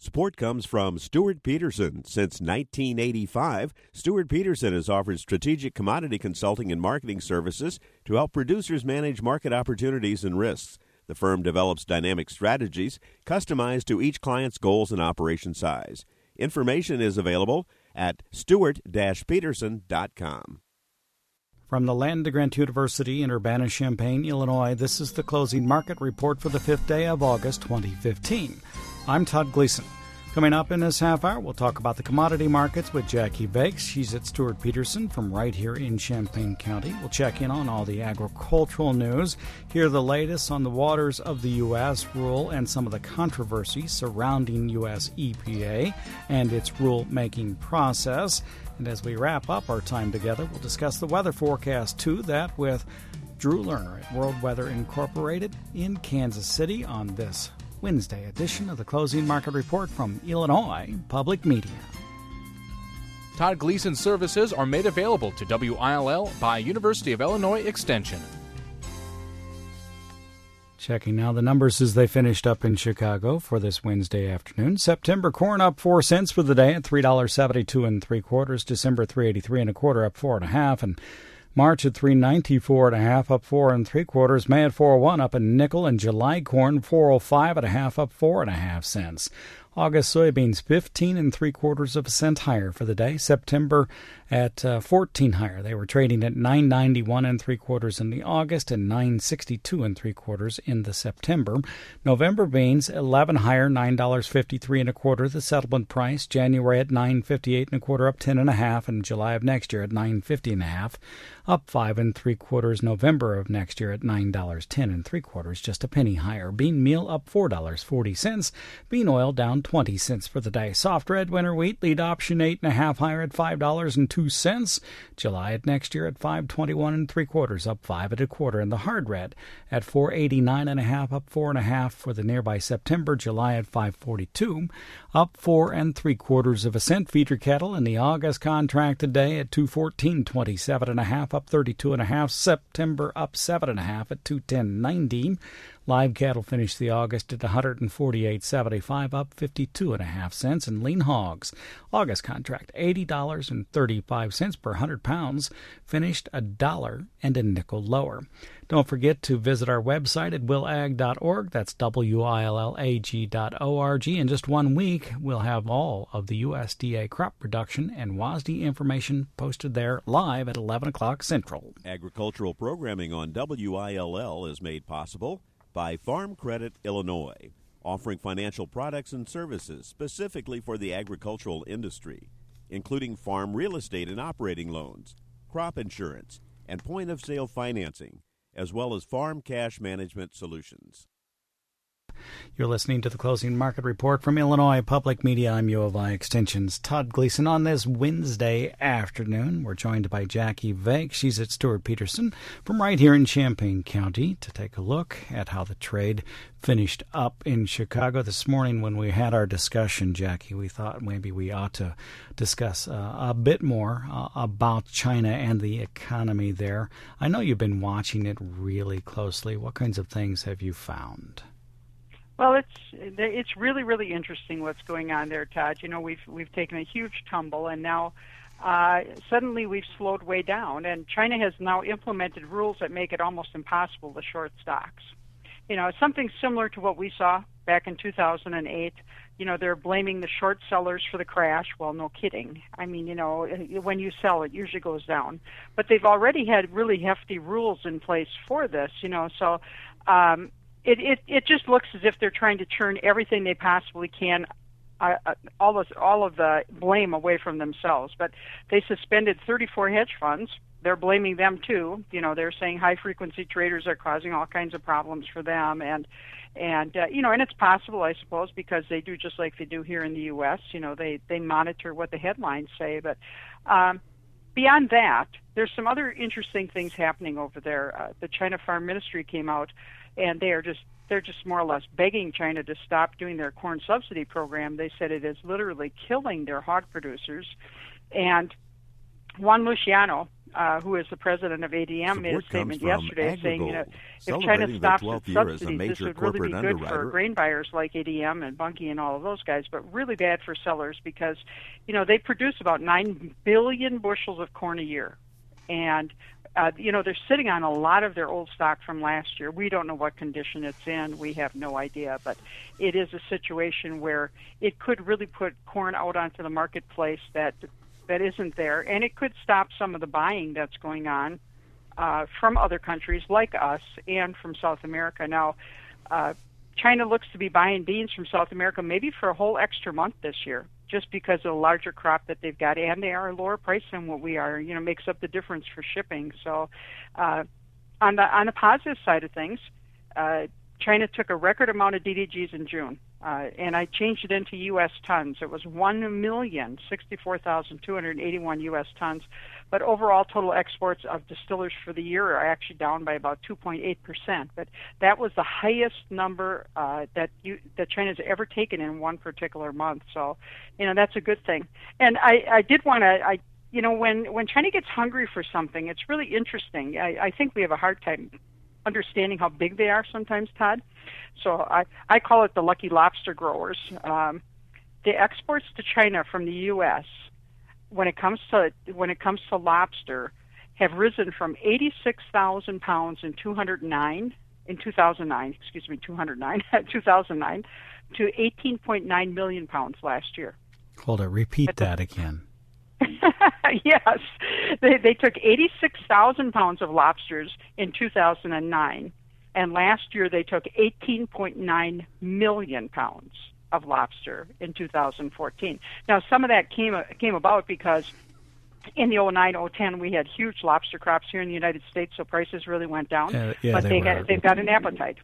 Support comes from Stuart Peterson. Since 1985, Stuart Peterson has offered strategic commodity consulting and marketing services to help producers manage market opportunities and risks. The firm develops dynamic strategies customized to each client's goals and operation size. Information is available at stuart-peterson.com. From the Land Grant University in Urbana-Champaign, Illinois, this is the closing market report for the 5th day of August 2015. I'm Todd Gleason. Coming up in this half hour, we'll talk about the commodity markets with Jackie Bakes. She's at Stuart Peterson from right here in Champaign County. We'll check in on all the agricultural news, hear the latest on the waters of the U.S. rule and some of the controversy surrounding U.S. EPA and its rulemaking process. And as we wrap up our time together, we'll discuss the weather forecast, too, that with Drew Lerner at World Weather Incorporated in Kansas City on this Wednesday edition of the Closing Market Report from Illinois Public Media. Todd Gleason services are made available to WILL by University of Illinois Extension. Checking now the numbers as they finished up in Chicago for this Wednesday afternoon. September corn up 4 cents for the day at $3.72 3/4. December $3.83 1/4, up 4 1/2, and March at $3.94 1/2, up 4 3/4. May at $4.01, up a nickel, and July corn $4.05 1/2, up 4 1/2 cents. August soybeans 15 3/4 cent higher for the day. September at 14 higher. They were trading at $9.91 3/4 in the August and $9.62 3/4 in the September. November beans 11 higher, $9.53 1/4 the settlement price. January at $9.58 1/4, up 10 1/2, and July of next year at $9.50 1/2, up 5 3/4. November of next year at $9.10 3/4, just a penny higher. Bean meal up $4.40. Bean oil down 20 cents for the day. Soft red winter wheat lead option 8 1/2 higher at $5.02. July at next year at $5.21 3/4, up 5 1/4. And the hard red at $4.89 1/2, up 4 1/2 for the nearby September. July at $5.42, up 4 3/4 cent. Feeder cattle in the August contract today at $214.27 1/2, up 32 1/2. September up 7 1/2 at $210.90. Live cattle finished the August at $148.75, up 52 1/2 cents. And lean hogs, August contract $80.35 per 100 pounds, finished $1 and a nickel lower. Don't forget to visit our website at willag.org. That's WILLAG.org. In just 1 week, we'll have all of the USDA crop production and WASDE information posted there live at 11 o'clock Central. Agricultural programming on WILL is made possible by Farm Credit Illinois, offering financial products and services specifically for the agricultural industry, including farm real estate and operating loans, crop insurance, and point-of-sale financing, as well as farm cash management solutions. You're listening to the Closing Market Report from Illinois Public Media. I'm U of I Extension's Todd Gleason. On this Wednesday afternoon, we're joined by Jackie Bakes. She's at Stuart Peterson from right here in Champaign County to take a look at how the trade finished up in Chicago. This morning when we had our discussion, Jackie, we thought maybe we ought to discuss a bit more about China and the economy there. I know you've been watching it really closely. What kinds of things have you found? Well, it's really, really interesting what's going on there, Todd. You know, we've taken a huge tumble, and now suddenly we've slowed way down. And China has now implemented rules that make it almost impossible to short stocks. You know, it's something similar to what we saw back in 2008. You know, they're blaming the short sellers for the crash. Well, no kidding. I mean, you know, when you sell, it usually goes down. But they've already had really hefty rules in place for this. You know, so. It just looks as if they're trying to turn everything they possibly can, all of the blame away from themselves. But they suspended 34 hedge funds. They're blaming them too. You know, they're saying high-frequency traders are causing all kinds of problems for them, and you know, and it's possible, I suppose, because they do just like they do here in the U.S. You know, they monitor what the headlines say, but. Beyond that, there's some other interesting things happening over there. The China Farm Ministry came out, and they're just more or less begging China to stop doing their corn subsidy program. They said it is literally killing their hog producers. And Juan Luciano, who is the president of ADM, made a statement yesterday saying, if China celebrating their stops 12th its year as a subsidies, this major would really be corporate good for underwriter. grain buyers like ADM and Bunge and all of those guys, but really bad for sellers because, they produce about 9 billion bushels of corn a year. And they're sitting on a lot of their old stock from last year. We don't know what condition it's in. We have no idea. But it is a situation where it could really put corn out onto the marketplace that isn't there. And it could stop some of the buying that's going on from other countries like us and from South America. Now, China looks to be buying beans from South America maybe for a whole extra month this year, just because of the larger crop that they've got, and they are a lower price than what we are. Makes up the difference for shipping. So, on the positive side of things, China took a record amount of DDGs in June, and I changed it into U.S. tons. It was 1,064,281 U.S. tons, but overall total exports of distillers for the year are actually down by about 2.8%. But that was the highest number that China's ever taken in one particular month. So, that's a good thing. And I did want to, when China gets hungry for something, it's really interesting. I think we have a hard time understanding how big they are sometimes, Todd. So I call it the lucky lobster growers. The exports to China from the U.S. when it comes to lobster have risen from 86,000 pounds in 2009 to 18.9 million pounds last year. Hold it. Repeat that again. Yes. They took 86,000 pounds of lobsters in 2009, and last year they took 18.9 million pounds of lobster in 2014. Now, some of that came about because in the 2009-2010 we had huge lobster crops here in the United States, so prices really went down. But they've got an appetite,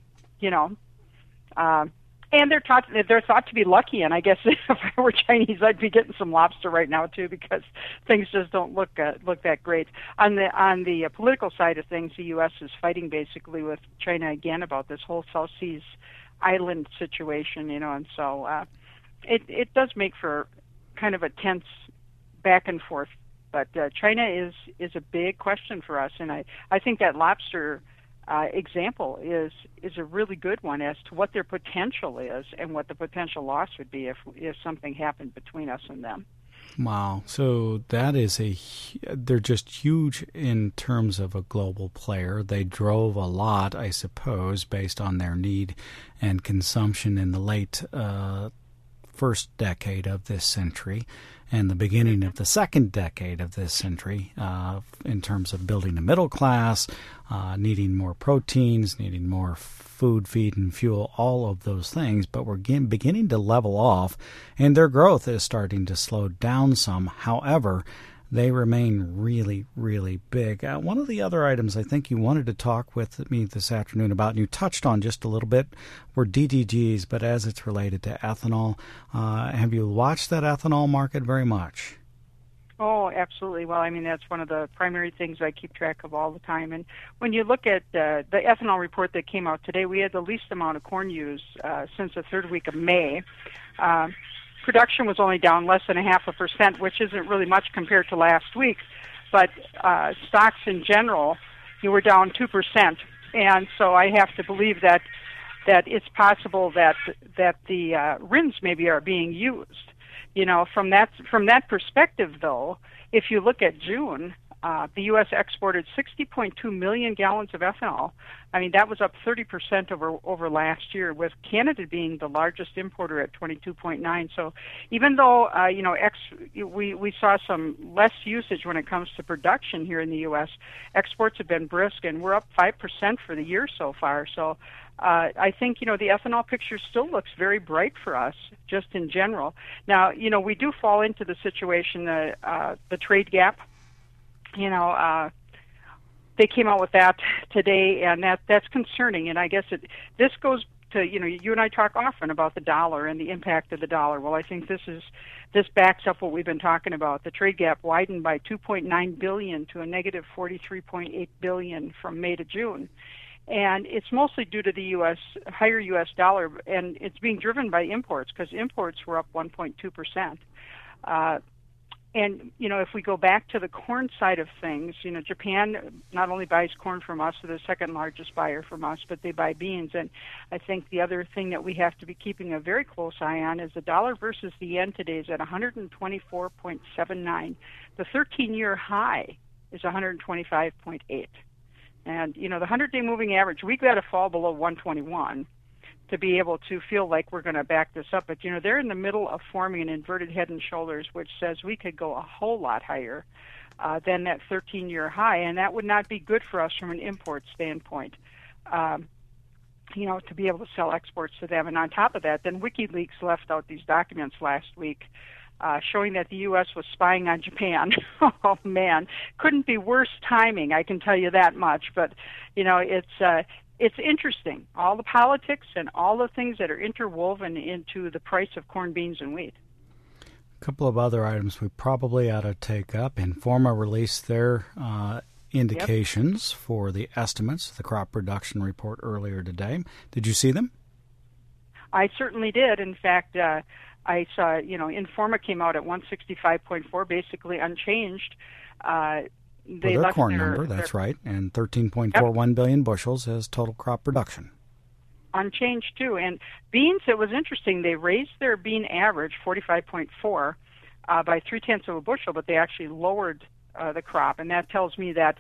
and they're thought to be lucky. And I guess if I were Chinese, I'd be getting some lobster right now too, because things just don't look that great. On the political side of things, the U.S. is fighting basically with China again about this whole South Seas island situation, and so it does make for kind of a tense back and forth. But China is a big question for us, and I think that lobster example is a really good one as to what their potential is and what the potential loss would be if something happened between us and them. Wow. So that is they're just huge in terms of a global player. They drove a lot, I suppose, based on their need and consumption in the late first decade of this century and the beginning of the second decade of this century in terms of building a middle class, needing more proteins, needing more food, feed, and fuel, all of those things. But we're beginning to level off, and their growth is starting to slow down some. However, they remain really, really big. One of the other items I think you wanted to talk with me this afternoon about, and you touched on just a little bit, were DDGs, but as it's related to ethanol. Have you watched that ethanol market very much? Oh, absolutely. Well, I mean, that's one of the primary things I keep track of all the time. And when you look at the ethanol report that came out today, we had the least amount of corn use since the third week of May. Production was only down less than 0.5%, which isn't really much compared to last week. But stocks in general, were down 2%. And so I have to believe that it's possible that the RINs maybe are being used. From that perspective, though, if you look at June, the U.S. exported 60.2 million gallons of ethanol. I mean, that was up 30% over last year, with Canada being the largest importer at 22.9. So even though, we saw some less usage when it comes to production here in the U.S., exports have been brisk, and we're up 5% for the year so far. So I think, the ethanol picture still looks very bright for us, just in general. Now, we do fall into the situation, the trade gap. They came out with that today, and that's concerning. And I guess this goes to, you and I talk often about the dollar and the impact of the dollar. Well, I think this backs up what we've been talking about. The trade gap widened by $2.9 billion to a negative $43.8 billion from May to June. And it's mostly due to the higher U.S. dollar, and it's being driven by imports, because imports were up 1.2%. And, if we go back to the corn side of things, Japan not only buys corn from us, so they're the second largest buyer from us, but they buy beans. And I think the other thing that we have to be keeping a very close eye on is the dollar versus the yen today is at 124.79. The 13-year high is 125.8. And, the 100-day moving average, we've got to fall below 121 to be able to feel like we're going to back this up. But, they're in the middle of forming an inverted head and shoulders, which says we could go a whole lot higher than that 13-year high, and that would not be good for us from an import standpoint, to be able to sell exports to them. And on top of that, then WikiLeaks left out these documents last week showing that the U.S. was spying on Japan. Oh, man. Couldn't be worse timing, I can tell you that much. But, it's interesting, all the politics and all the things that are interwoven into the price of corn, beans, and wheat. A couple of other items we probably ought to take up. Informa released their indications for the estimates, the crop production report earlier today. Did you see them? I certainly did. In fact, I saw, Informa came out at 165.4, basically unchanged. They their corn number, that's right, and 13.41 billion bushels as total crop production. Unchanged, too. And beans, it was interesting. They raised their bean average, 45.4, by 0.3 of a bushel, but they actually lowered the crop. And that tells me that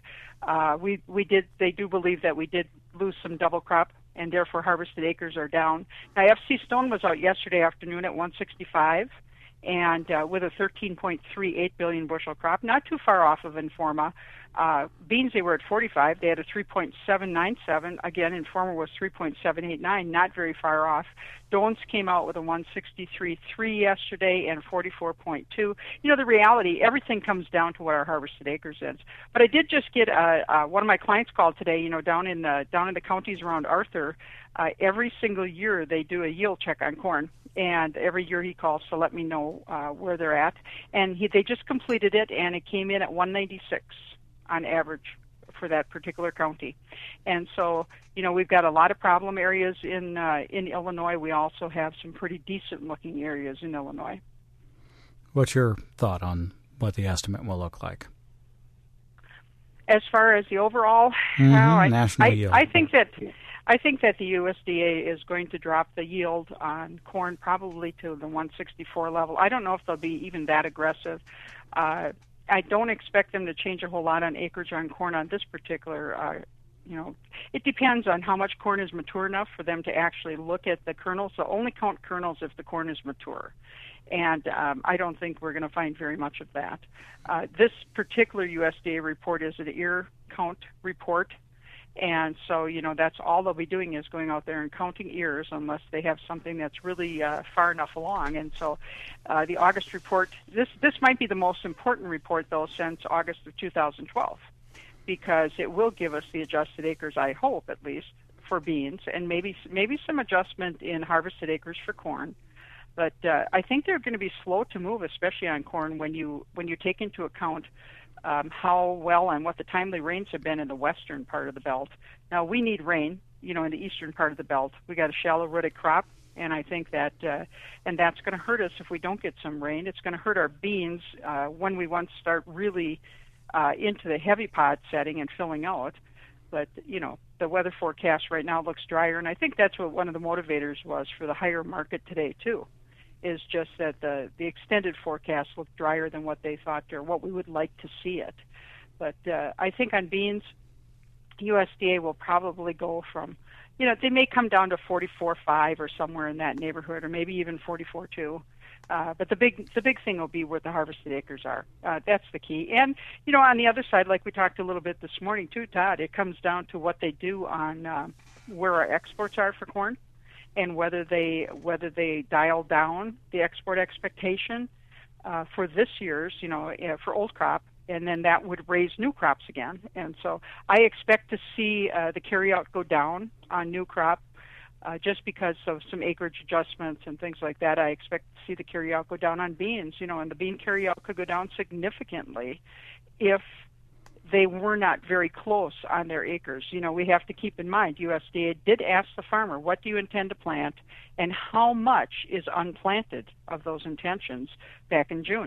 they do believe that we did lose some double crop, and therefore harvested acres are down. Now, FC Stone was out yesterday afternoon at 165. And with a 13.38 billion bushel crop, not too far off of Informa. Beans, they were at 45. They had a 3.797. Again, Informa was 3.789, not very far off. Dones came out with a 163.3 yesterday and 44.2. The reality, everything comes down to what our harvested acres is. But I did just get one of my clients called today. Down in the counties around Arthur, every single year they do a yield check on corn. And every year he calls to let me know where they're at. And they just completed it, and it came in at 196 on average for that particular county. And so, we've got a lot of problem areas in Illinois. We also have some pretty decent-looking areas in Illinois. What's your thought on what the estimate will look like? As far as the overall national yield, I think that the USDA is going to drop the yield on corn probably to the 164 level. I don't know if they'll be even that aggressive. I don't expect them to change a whole lot on acreage on corn on this particular. It depends on how much corn is mature enough for them to actually look at the kernels. They'll only count kernels if the corn is mature. And I don't think we're going to find very much of that. This particular USDA report is an ear count report. And so, that's all they'll be doing is going out there and counting ears unless they have something that's really far enough along. And so the August report, this might be the most important report, though, since August of 2012, because it will give us the adjusted acres, I hope, at least, for beans, and maybe some adjustment in harvested acres for corn. But I think they're going to be slow to move, especially on corn, when you take into account how well and what the timely rains have been in the western part of the belt. Now, we need rain, in the eastern part of the belt. We got a shallow-rooted crop, and I think that, and that's going to hurt us if we don't get some rain. It's going to hurt our beans when we once start really into the heavy pod setting and filling out. But, the weather forecast right now looks drier, and I think that's what one of the motivators was for the higher market today, too, is just that the extended forecast looked drier than what they thought or what we would like to see it. But I think on beans, USDA will probably go from, they may come down to 44.5 or somewhere in that neighborhood, or maybe even 44.2. But the big thing will be where the harvested acres are. That's the key. And, on the other side, like we talked a little bit this morning too, Todd, it comes down to what they do on where our exports are for corn, and whether they dial down the export expectation for this year's, for old crop, and then that would raise new crops again. And so I expect to see the carryout go down on new crop just because of some acreage adjustments and things like that. I expect to see the carryout go down on beans, and the bean carryout could go down significantly if they were not very close on their acres. We have to keep in mind, USDA did ask the farmer, what do you intend to plant, and how much is unplanted of those intentions back in June.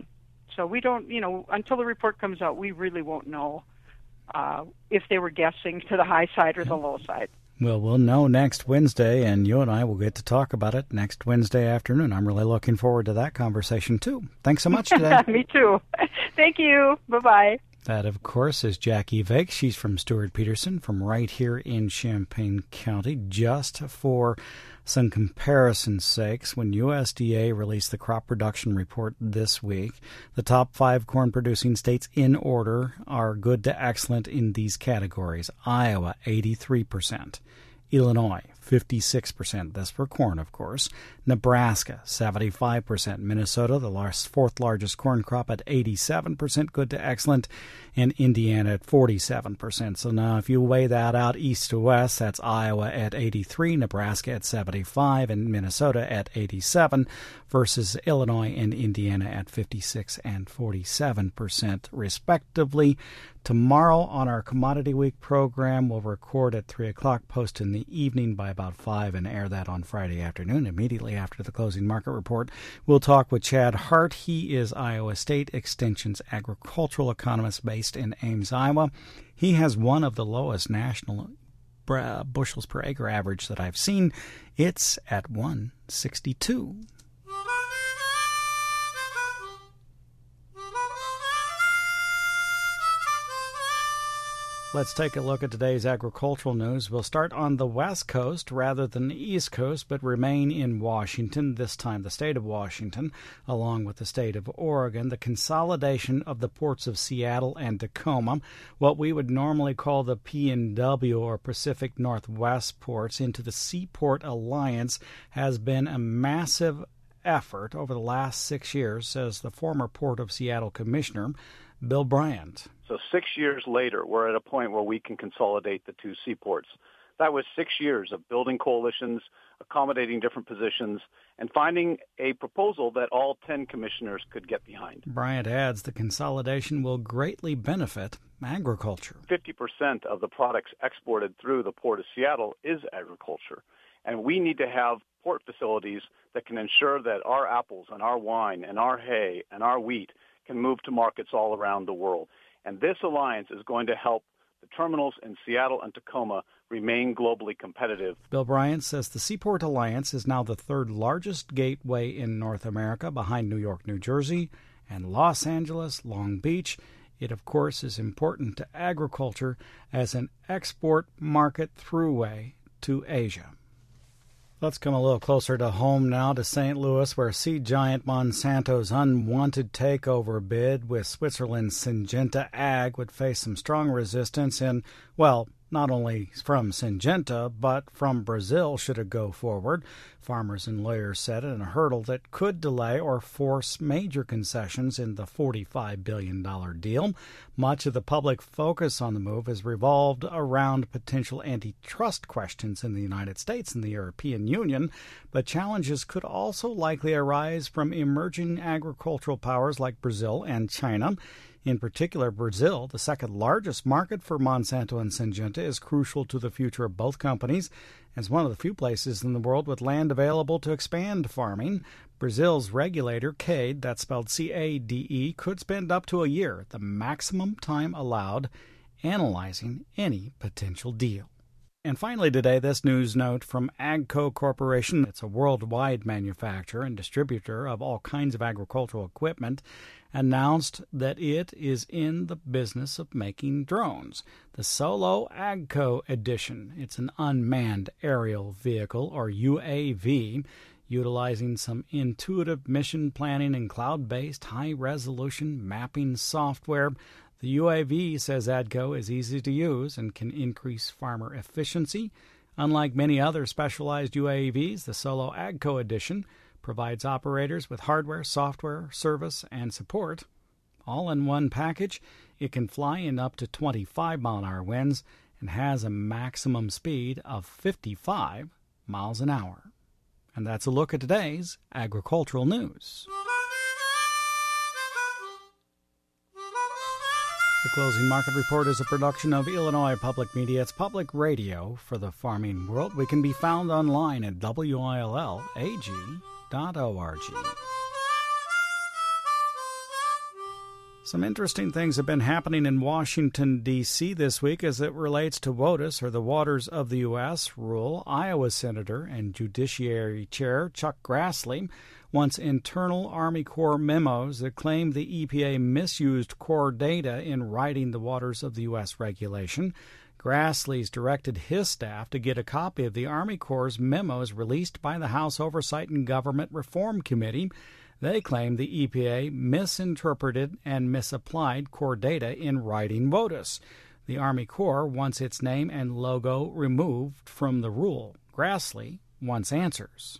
So we don't, until the report comes out, we really won't know if they were guessing to the high side or the low side. Well, we'll know next Wednesday, and you and I will get to talk about it next Wednesday afternoon. I'm really looking forward to that conversation, too. Thanks so much today. Me too. Thank you. Bye-bye. That, of course, is Jackie Vake. She's from Stuart Peterson from right here in Champaign County. Just for some comparison's sakes, when USDA released the crop production report this week, the top 5 corn-producing states in order are good to excellent in these categories. Iowa, 83%. Illinois, 56%. That's for corn, of course. Nebraska, 75%. Minnesota, the fourth largest corn crop, at 87%, good to excellent. And Indiana at 47%. So now if you weigh that out east to west, that's Iowa at 83, Nebraska at 75, and Minnesota at 87, versus Illinois and Indiana at 56 and 47%, respectively. Tomorrow on our Commodity Week program, we'll record at 3 o'clock, post in the evening by about 5, and air that on Friday afternoon, immediately after the closing market report. We'll talk with Chad Hart. He is Iowa State Extension's agricultural economist based in Ames, Iowa. He has one of the lowest national bushels per acre average that I've seen. It's at 162. Let's take a look at today's agricultural news. We'll start on the West Coast rather than the East Coast, but remain in Washington, this time the state of Washington, along with the state of Oregon. The consolidation of the ports of Seattle and Tacoma, what we would normally call the PNW or Pacific Northwest ports, into the Seaport Alliance has been a massive effort over the last 6 years, says the former Port of Seattle Commissioner, Bill Bryant. So 6 years later, we're at a point where we can consolidate the two seaports. That was 6 years of building coalitions, accommodating different positions, and finding a proposal that all 10 commissioners could get behind. Bryant adds the consolidation will greatly benefit agriculture. 50% of the products exported through the Port of Seattle is agriculture. And we need to have port facilities that can ensure that our apples and our wine and our hay and our wheat can move to markets all around the world. And this alliance is going to help the terminals in Seattle and Tacoma remain globally competitive. Bill Bryant says the Seaport Alliance is now the third largest gateway in North America, behind New York, New Jersey, and Los Angeles, Long Beach. It, of course, is important to agriculture as an export market throughway to Asia. Let's come a little closer to home now, to St. Louis, where seed giant Monsanto's unwanted takeover bid with Switzerland's Syngenta Ag would face some strong resistance in, well, not only from Syngenta, but from Brazil should it go forward. Farmers and lawyers said it, in a hurdle that could delay or force major concessions in the $45 billion deal. Much of the public focus on the move has revolved around potential antitrust questions in the United States and the European Union, but challenges could also likely arise from emerging agricultural powers like Brazil and China. In particular, Brazil, the second largest market for Monsanto and Syngenta, is crucial to the future of both companies. As one of the few places in the world with land available to expand farming, Brazil's regulator, CADE, that's spelled C-A-D-E, could spend up to a year, the maximum time allowed, analyzing any potential deal. And finally today, this news note from AGCO Corporation. It's a worldwide manufacturer and distributor of all kinds of agricultural equipment, announced that it is in the business of making drones. The Solo AGCO Edition. It's an unmanned aerial vehicle, or UAV, utilizing some intuitive mission planning and cloud-based high-resolution mapping software. The UAV, says AGCO, is easy to use and can increase farmer efficiency. Unlike many other specialized UAVs, the Solo AGCO Edition provides operators with hardware, software, service, and support. All in one package, it can fly in up to 25-mile-an-hour winds and has a maximum speed of 55 miles an hour. And that's a look at today's agricultural news. The Closing Market Report is a production of Illinois Public Media. It's public radio for the farming world. We can be found online at WILLAG.org. Some interesting things have been happening in Washington, D.C. this week as it relates to WOTUS, or the Waters of the U.S. rule. Iowa Senator and Judiciary Chair Chuck Grassley wants internal Army Corps memos that claim the EPA misused Corps data in writing the Waters of the U.S. regulation. Grassley's directed his staff to get a copy of the Army Corps' memos released by the House Oversight and Government Reform Committee. They claim the EPA misinterpreted and misapplied Corps data in writing WOTUS. The Army Corps wants its name and logo removed from the rule. Grassley wants answers.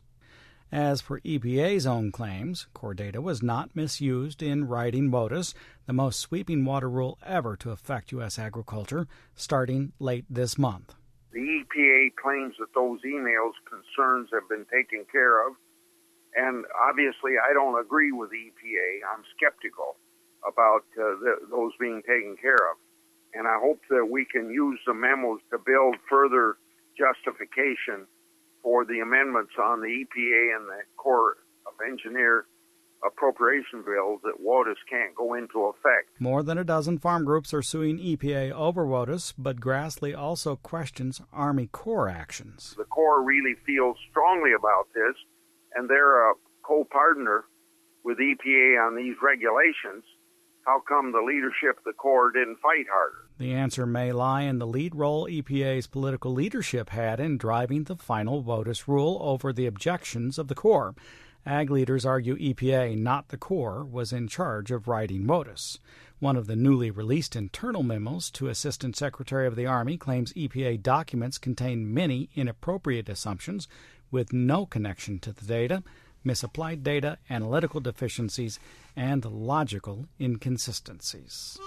As for EPA's own claims, Corps data was not misused in writing WOTUS, the most sweeping water rule ever to affect U.S. agriculture, starting late this month. The EPA claims that those emails concerns have been taken care of. And obviously, I don't agree with the EPA. I'm skeptical about those being taken care of. And I hope that we can use the memos to build further justification for the amendments on the EPA and the Corps of Engineer appropriation bills that WOTUS can't go into effect. More than a dozen farm groups are suing EPA over WOTUS, but Grassley also questions Army Corps actions. The Corps really feels strongly about this, and they're a co-partner with EPA on these regulations. How come the leadership of the Corps didn't fight harder? The answer may lie in the lead role EPA's political leadership had in driving the final WOTUS rule over the objections of the Corps. Ag leaders argue EPA, not the Corps, was in charge of writing WOTUS. One of the newly released internal memos to Assistant Secretary of the Army claims EPA documents contain many inappropriate assumptions with no connection to the data, misapplied data, analytical deficiencies, and logical inconsistencies.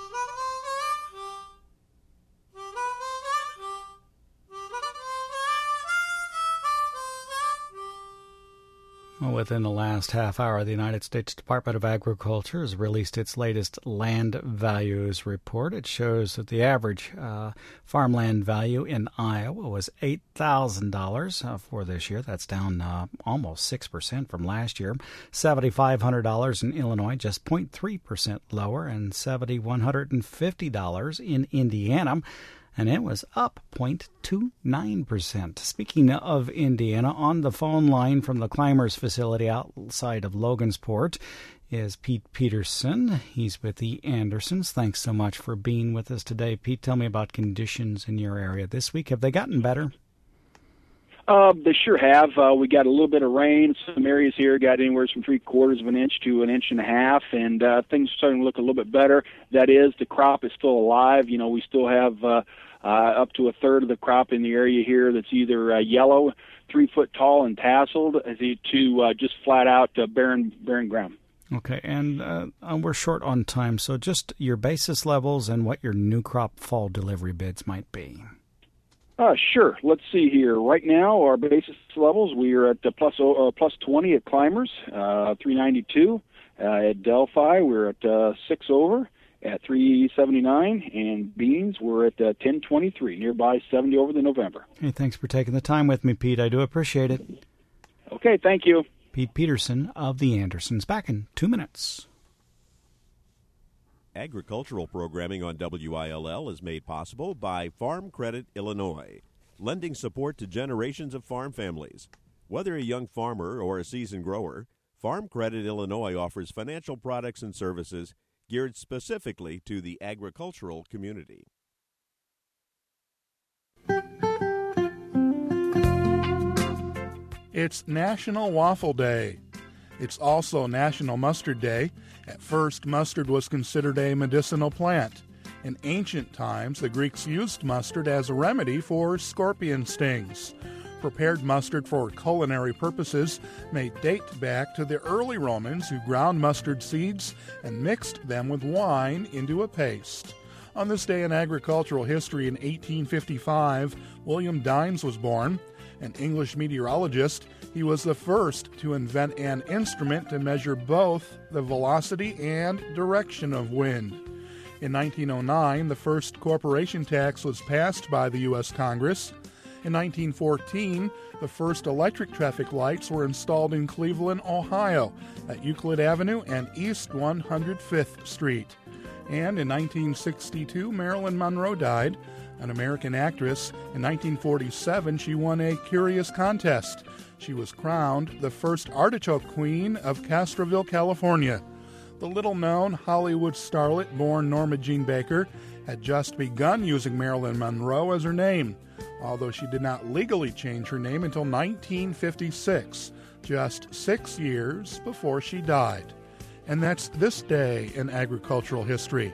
Well, within the last half hour, the United States Department of Agriculture has released its latest land values report. It shows that the average farmland value in Iowa was $8,000 for this year. That's down almost 6% from last year. $7,500 in Illinois, just 0.3% lower, and $7,150 in Indiana, and it was up 0.29%. Speaking of Indiana, on the phone line from the Climbers facility outside of Logansport is Pete Peterson. He's with the Andersons. Thanks so much for being with us today. Pete, tell me about conditions in your area this week. Have they gotten better? They sure have. We got a little bit of rain. Some areas here got anywhere from 3/4 of an inch to an inch and a half, and things are starting to look a little bit better. That is, the crop is still alive. You know, we still have up to a third of the crop in the area here that's either yellow, 3 foot tall and tasseled, to just flat out barren ground. Okay, and we're short on time, so just your basis levels and what your new crop fall delivery bids might be. Sure. Let's see here. Right now, our basis levels, we are at plus 20 at Climbers, 392. At Delphi, we're at 6 over at 379, and beans, we're at 1023, nearby 70 over the November. Hey, thanks for taking the time with me, Pete. I do appreciate it. Okay, thank you. Pete Peterson of the Andersons. Back in 2 minutes. Agricultural programming on WILL is made possible by Farm Credit Illinois, lending support to generations of farm families. Whether a young farmer or a seasoned grower, Farm Credit Illinois offers financial products and services geared specifically to the agricultural community. It's National Waffle Day. It's also National Mustard Day. At first, mustard was considered a medicinal plant. In ancient times, the Greeks used mustard as a remedy for scorpion stings. Prepared mustard for culinary purposes may date back to the early Romans, who ground mustard seeds and mixed them with wine into a paste. On this day in agricultural history in 1855, William Dines was born. An English meteorologist, he was the first to invent an instrument to measure both the velocity and direction of wind. In 1909, the first corporation tax was passed by the U.S. Congress. In 1914, the first electric traffic lights were installed in Cleveland, Ohio, at Euclid Avenue and East 105th Street. And in 1962, Marilyn Monroe died, an American actress. In 1947, she won a curious contest. She was crowned the first artichoke queen of Castroville, California. The little-known Hollywood starlet born Norma Jean Baker had just begun using Marilyn Monroe as her name, although she did not legally change her name until 1956, just 6 years before she died. And that's this day in agricultural history.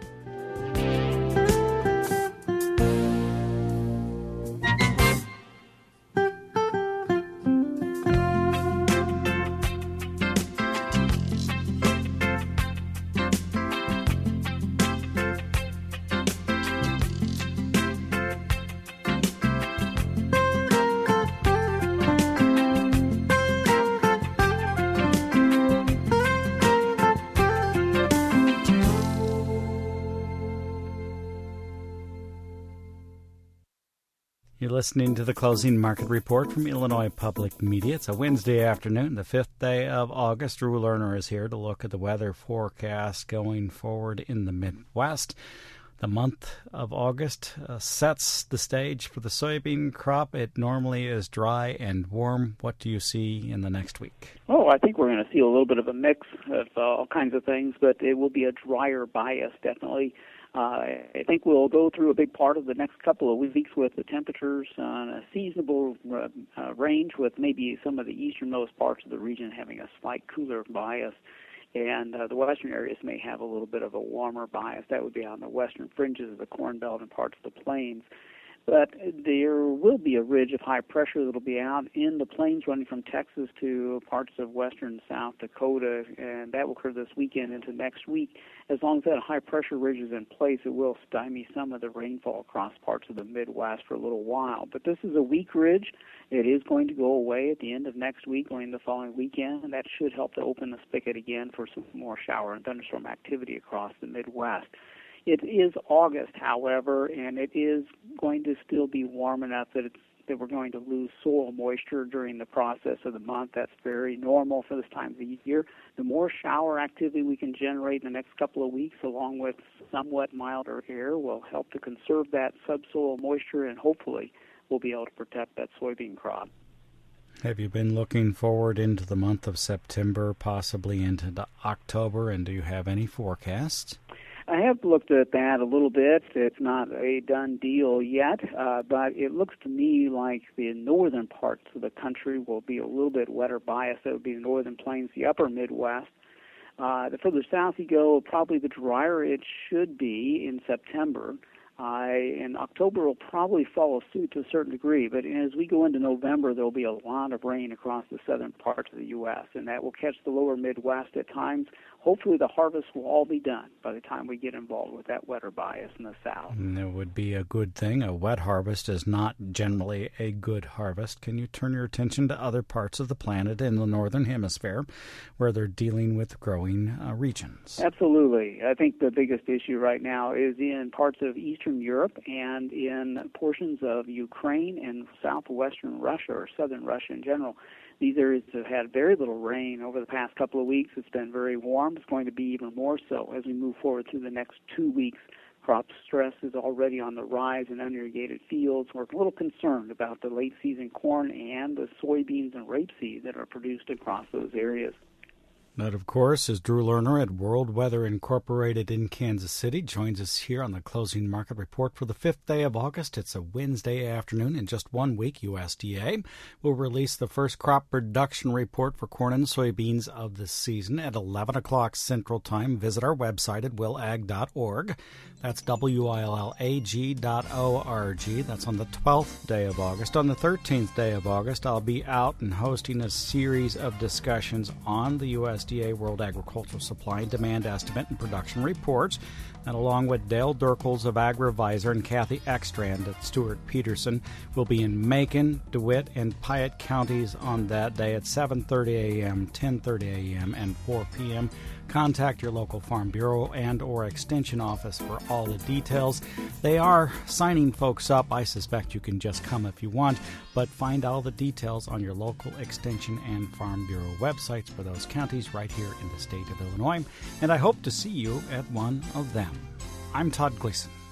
You're listening to the Closing Market Report from Illinois Public Media. It's a Wednesday afternoon, the 5th day of August. Drew Lerner is here to look at the weather forecast going forward in the Midwest. The month of August sets the stage for the soybean crop. It normally is dry and warm. What do you see in the next week? Oh, I think we're going to see a little bit of a mix of all kinds of things, but it will be a drier bias, definitely. I think we'll go through a big part of the next couple of weeks with the temperatures on a seasonable range, with maybe some of the easternmost parts of the region having a slight cooler bias. And the western areas may have a little bit of a warmer bias. That would be on the western fringes of the Corn Belt and parts of the plains. But there will be a ridge of high pressure that will be out in the plains running from Texas to parts of western South Dakota, and that will occur this weekend into next week. As long as that high pressure ridge is in place, it will stymie some of the rainfall across parts of the Midwest for a little while. But this is a weak ridge. It is going to go away at the end of next week or in the following weekend, and that should help to open the spigot again for some more shower and thunderstorm activity across the Midwest. It is August, however, and it is going to still be warm enough that we're going to lose soil moisture during the process of the month. That's very normal for this time of the year. The more shower activity we can generate in the next couple of weeks, along with somewhat milder air, will help to conserve that subsoil moisture, and hopefully we'll be able to protect that soybean crop. Have you been looking forward into the month of September, possibly into October, and do you have any forecasts? I have looked at that a little bit. It's not a done deal yet, but it looks to me like the northern parts of the country will be a little bit wetter biased. That would be the northern plains, the upper Midwest. The further south you go, probably the drier it should be in September. And October will probably follow suit to a certain degree, but as we go into November, there will be a lot of rain across the southern parts of the U.S., and that will catch the lower Midwest at times. Hopefully the harvest will all be done by the time we get involved with that wetter bias in the south. And it would be a good thing. A wet harvest is not generally a good harvest. Can you turn your attention to other parts of the planet in the northern hemisphere where they're dealing with growing regions? Absolutely. I think the biggest issue right now is in parts of Eastern Europe and in portions of Ukraine and southwestern Russia, or southern Russia in general. These areas have had very little rain over the past couple of weeks. It's been very warm. It's going to be even more so as we move forward through the next 2 weeks. Crop stress is already on the rise in unirrigated fields. We're a little concerned about the late-season corn and the soybeans and rapeseed that are produced across those areas. That, of course, is Drew Lerner at World Weather Incorporated in Kansas City. Joins us here on the Closing Market Report for the 5th day of August. It's a Wednesday afternoon. In just 1 week, USDA will release the first crop production report for corn and soybeans of the season at 11 o'clock Central Time. Visit our website at willag.org. That's willag.org. That's on the 12th day of August. On the 13th day of August, I'll be out and hosting a series of discussions on the USDA World Agricultural Supply and Demand Estimate and Production Reports, and along with Dale Durkles of AgriVisor and Kathy Ekstrand at Stuart Peterson, will be in Macon, DeWitt, and Piatt counties on that day at 7:30 a.m., 10:30 a.m., and 4 p.m. Contact your local Farm Bureau and or Extension office for all the details. They are signing folks up. I suspect you can just come if you want, but find all the details on your local Extension and Farm Bureau websites for those counties right here in the state of Illinois, and I hope to see you at one of them. I'm Todd Gleason.